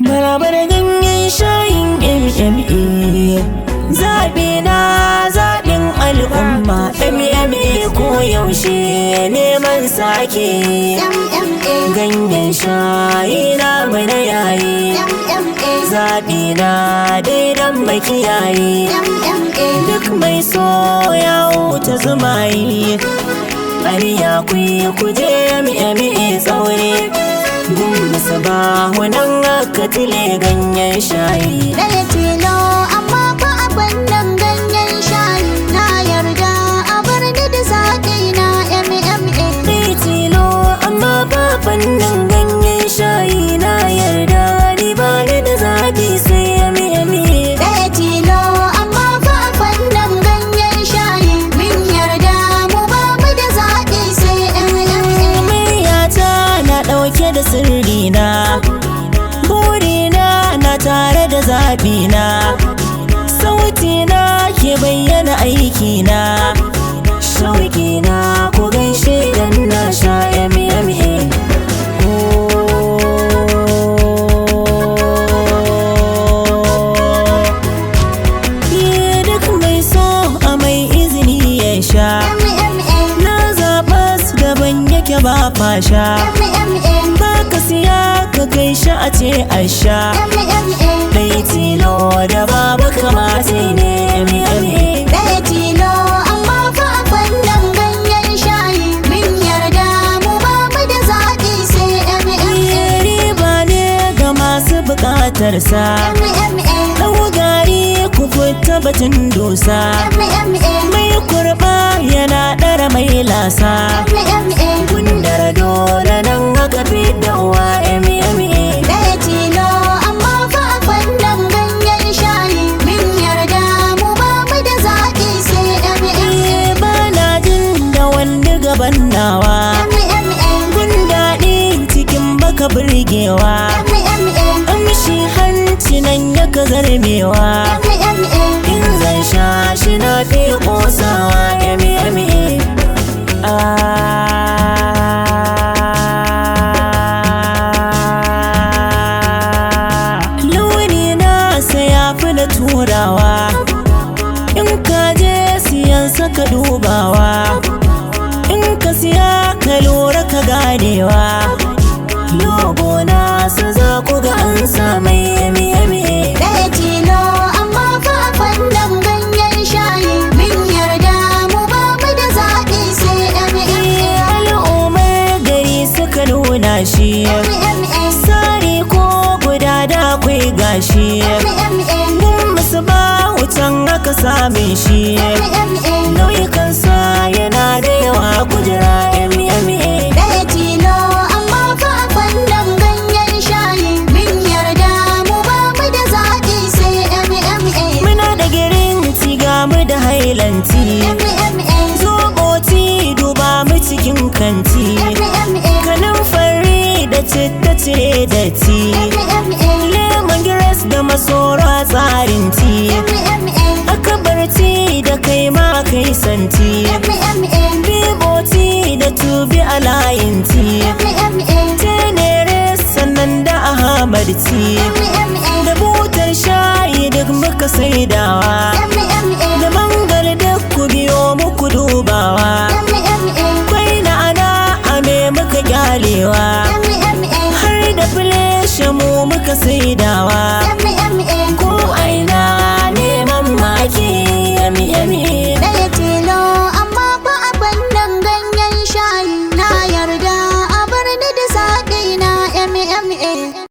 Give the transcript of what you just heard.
Maraba da ganyen shayin MMA. Zaɓina zaɓin al'umma. MMA ko yaushe neman sake. Ganyen shayi na mana yayi. Zaɓina daidan makiyayi. Duk mai so ya wuta zumayi. Ariya kuyi kuje MMA tsaure. Gumsa ba hunan aka tile ganyen shayi. Ɗaya tilo amma fa a fannin ganyen shayi. Na yarda a bar ni da zaɓi na MMA. Ɗaya tilo amma fa a fannin ganyen shayi. Na yarda ni ba ni da zaɓi sai MMA. Ɗaya tilo amma fa a fannin ganyen shayi. Min yarda mu ba mu da zaɓi sai MMA. Muryata na ɗauke da sirrina. Burina na tare da zaɓina. Sautina ke bayyana aikina. Shauƙina ku gaishe dan na sha MMA. Duk mai so a mai izini ya sha. Na zaɓas daban yake ba fasha. Ba ka siya ka kai shi a ce a sha. Ɗaya tilo da babu kamata ne MMA. Ɗaya tilo amma fa a fannin ganyen shayi. Min yarda mu ba mu da zaɓi sai MMA. Riba ne ga masu buƙatar sa. Ɗau gari ku fita batun dosa. Mai kurɓa yana ɗara mai lasa. Gundar dole nan haka fi dawa MMA. Ɗaya tilo amma fa a fannin ganyen shayi. Min yarda mu ba mu da zaɓi sai MMA. Ba na jin da wani gaban nawa. Gundaɗi cikin baka burgewa. Amshi hanci nan yaka zarmewa. In zan sha shi na fi ƙosawa MMA. Launi na sai ya fi na turawa. In ka je siyan saka dubawa. In ka siya ka lura ka ganewa. Logo na su za ku ga an samai MMA. Ɗaya tilo amma fa a fannin ganyen shayi. Min yarda mu ba mu da zaɓi sai MMA. Al'ummar gari suka nuna shi. Sari ko guda da akwai gashi. Mun musu ba wucin haka same shi. Nau'ikansa yana da yawa kujera MMA. Ɗaya tilo amma fa a fannin ganyen shayi. Min yarda mu ba mu da zaɓi sai MMA. Muna da girin tiga mu da hailanti. Zoboti duba mu cikin kanti. Kanin fari da citta cire datti. Lemon grass da masoro a tsarin ti. Akabarti da kai ma kai santi. Biboti da tubi a layin ti. Tenere sannan da Ahmad ti. Da butar shayi duk muka saidawa. Da mangal duk ku biyo muku dubawa. Kwai na ana ame muka gyalewa. Har da flesh mu muka saidawa.